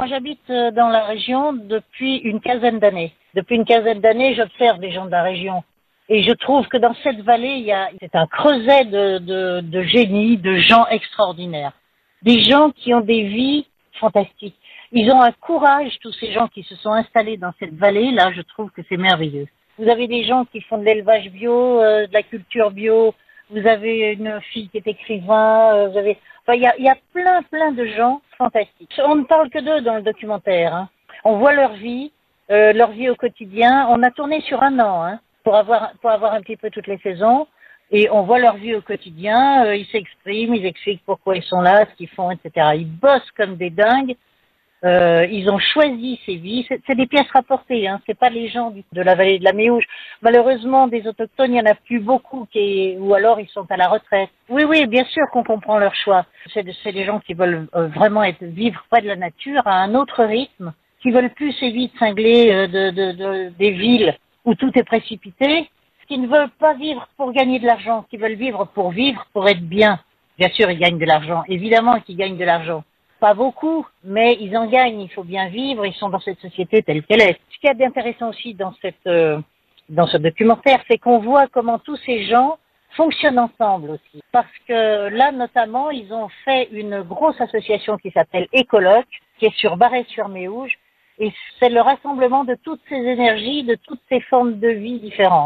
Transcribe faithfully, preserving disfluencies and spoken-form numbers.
Moi, j'habite dans la région depuis une quinzaine d'années. Depuis une quinzaine d'années, j'observe les gens de la région. Et je trouve que dans cette vallée, il y a, c'est un creuset de, de, de génie, de gens extraordinaires. Des gens qui ont des vies fantastiques. Ils ont un courage, tous ces gens qui se sont installés dans cette vallée. Là, je trouve que c'est merveilleux. Vous avez des gens qui font de l'élevage bio, euh, de la culture bio. Vous avez une fille qui est écrivain. Euh, vous avez, enfin, il y a, il y a plein, plein de gens fantastiques. On ne parle que d'eux dans le documentaire. Hein. On voit leur vie, euh, leur vie au quotidien. On a tourné sur un an, hein, pour avoir, pour avoir un petit peu toutes les saisons. Et on voit leur vie au quotidien. Euh, ils s'expriment, ils expliquent pourquoi ils sont là, ce qu'ils font, et cetera. Ils bossent comme des dingues. Euh, ils ont choisi ces vies. C'est, c'est des pièces rapportées, hein. C'est pas les gens du, de la vallée de la Méouge. Malheureusement, des autochtones, il y en a plus beaucoup, qui, ou alors ils sont à la retraite. Oui, oui, bien sûr qu'on comprend leur choix. C'est, c'est des gens qui veulent euh, vraiment être, vivre près de la nature à un autre rythme, qui veulent plus ces vies cinglées euh, de, de, de, des villes où tout est précipité, qui ne veulent pas vivre pour gagner de l'argent, qui veulent vivre pour vivre, pour être bien. Bien sûr, ils gagnent de l'argent. Évidemment qu'ils gagnent de l'argent. Pas beaucoup, mais ils en gagnent, il faut bien vivre, ils sont dans cette société telle qu'elle est. Ce qui est d'intéressant aussi dans, cette, euh, dans ce documentaire, c'est qu'on voit comment tous ces gens fonctionnent ensemble aussi. Parce que là, notamment, ils ont fait une grosse association qui s'appelle Écoloc, qui est sur Barret-sur-Méouge, et c'est le rassemblement de toutes ces énergies, de toutes ces formes de vie différentes.